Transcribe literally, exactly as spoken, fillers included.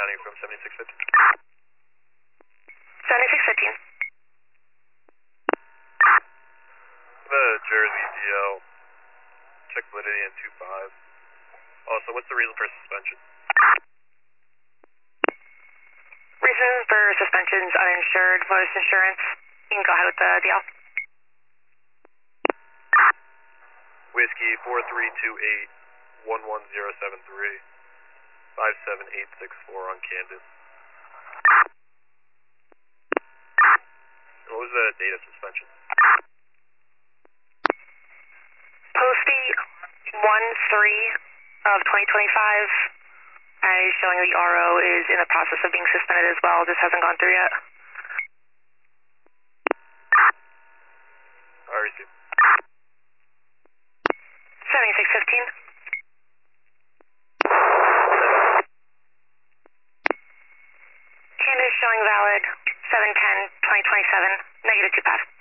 inbounding from seventy-six fifteen. seventy-six fifteen. The Jersey D L, check validity in two five. Also, what's the reason for suspension? Reason for suspensions, uninsured, motorist insurance. You can go ahead with the D L. Whiskey four three two eight one one zero seven three five seven eight six four on Camden. What was the date of suspension? Posty one three of twenty twenty-five. Uh, showing the R O is in the process of being suspended as well. Just hasn't gone through yet. I received. seventy-six fifteen. Candace showing valid seven ten twenty twenty-seven. Negative two pass.